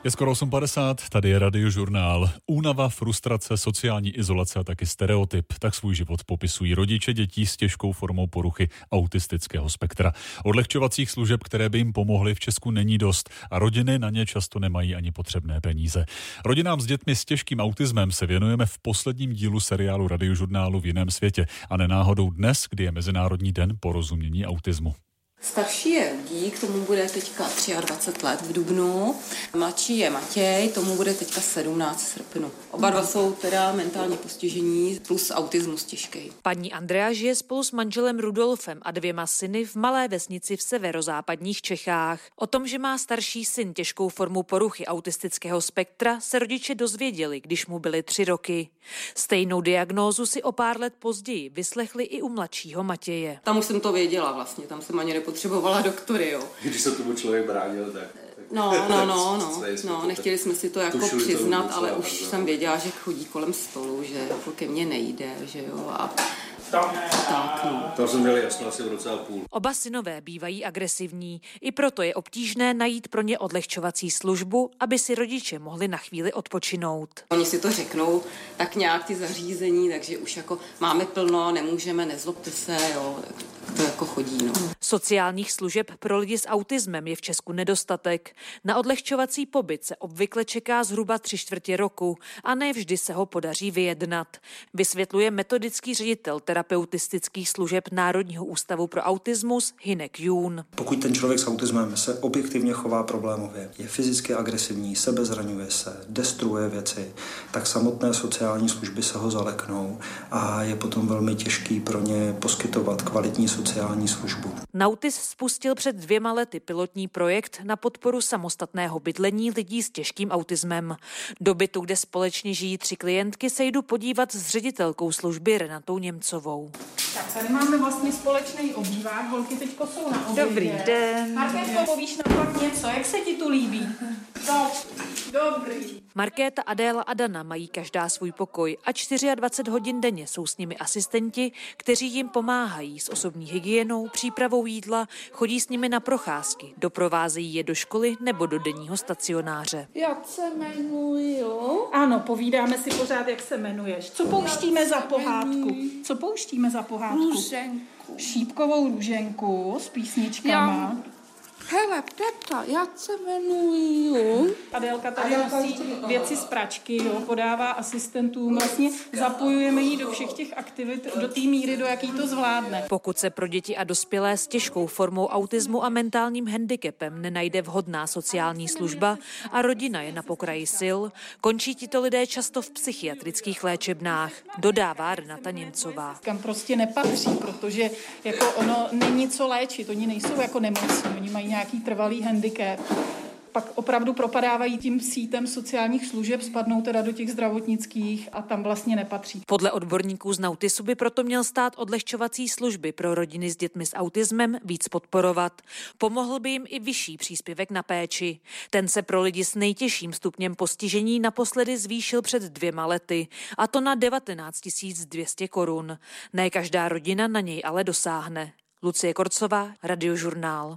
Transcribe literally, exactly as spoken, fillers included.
Je skoro osm padesát, tady je Radiožurnál. Únava, frustrace, sociální izolace a taky stereotyp. Tak svůj život popisují rodiče dětí s těžkou formou poruchy autistického spektra. Odlehčovacích služeb, které by jim pomohly, v Česku není dost a rodiny na ně často nemají ani potřebné peníze. Rodinám s dětmi s těžkým autismem se věnujeme v posledním dílu seriálu Radiožurnálu V jiném světě a nenáhodou dnes, kdy je Mezinárodní den porozumění autismu. Starší je Rudík, tomu bude teďka dvacet tři let v dubnu. Mladší je Matěj, tomu bude teďka sedmnáct v srpnu. Oba dva jsou teda mentálně postižení plus autismus těžký. Paní Andrea žije spolu s manželem Rudolfem a dvěma syny v malé vesnici v severozápadních Čechách. O tom, že má starší syn těžkou formu poruchy autistického spektra, se rodiče dozvěděli, když mu byly tři roky. Stejnou diagnózu si o pár let později vyslechli i u mladšího Matěje. Tam už jsem to věděla vlastně, tam jsem ani nepotřebovala doktory, jo. Když se tomu člověk bránil, tak... No, no, no, no, no, nechtěli jsme si to jako přiznat, ale už jsem věděla, že chodí kolem stolu, že jako ke mně nejde, že jo, a tak, no. Tam jsme měli jasno asi v roce a půl. Oba synové bývají agresivní, i proto je obtížné najít pro ně odlehčovací službu, aby si rodiče mohli na chvíli odpočinout. Oni si to řeknou, tak nějak ty zařízení, takže už jako máme plno, nemůžeme, nezlobte se, jo, to jako chodí, no. Sociálních služeb pro lidi s autismem je v Česku nedostatek. Na odlehčovací pobyt se obvykle čeká zhruba tři čtvrtě roku a ne vždy se ho podaří vyjednat. Vysvětluje metodický ředitel terapeutických služeb Národního ústavu pro autismus Hynek Jún. Pokud ten člověk s autismem se objektivně chová problémově, je fyzicky agresivní, sebezraňuje se, destruuje věci, tak samotné sociální služby se ho zaleknou a je potom velmi těžký pro ně poskytovat kvalitní sociální službu. Nautis spustil před dvěma lety pilotní projekt na podporu samostatného bydlení lidí s těžkým autismem. Do bytu, kde společně žijí tři klientky, se jdu podívat s ředitelkou služby Renatou Němcovou. Tak tady máme vlastně společný obývák, holky teďko jsou na obědě. Dobrý den. Markétko, povíš nám pak něco, jak se ti tu líbí? No, dobrý. Markéta, Adéla a Dana mají každá svůj pokoj a dvacet čtyři hodin denně jsou s nimi asistenti, kteří jim pomáhají s osobní hygienou, přípravou jídla, chodí s nimi na procházky, doprovázejí je do školy nebo do denního stacionáře. Jak se jmenuju? Ano, povídáme si pořád, jak se jmenuješ. Co pouštíme za pohádku? Co pouštíme za pohádku? Růženku. Šípkovou růženku s písničkama. Já... Hele, teta, jak se jmenuju? Adélka tady nosí věci z pračky, jo, podává asistentům, vlastně zapojujeme jí do všech těch aktivit do té míry, do jaký to zvládne. Pokud se pro děti a dospělé s těžkou formou autismu a mentálním handicapem nenajde vhodná sociální služba a rodina je na pokraji sil, končí tito lidé často v psychiatrických léčebnách, dodává Renata Němcová. Kam prostě nepatří, protože jako ono není co léčit, oni nejsou jako nemocní, oni mají nějaký trvalý handicap, pak opravdu propadávají tím sítem sociálních služeb, spadnou teda do těch zdravotnických a tam vlastně nepatří. Podle odborníků z Nautisu by proto měl stát odlehčovací služby pro rodiny s dětmi s autismem víc podporovat. Pomohl by jim i vyšší příspěvek na péči. Ten se pro lidi s nejtěžším stupněm postižení naposledy zvýšil před dvěma lety, a to na devatenáct tisíc dvě stě korun. Ne každá rodina na něj ale dosáhne. Lucie Korcová, Radiožurnál.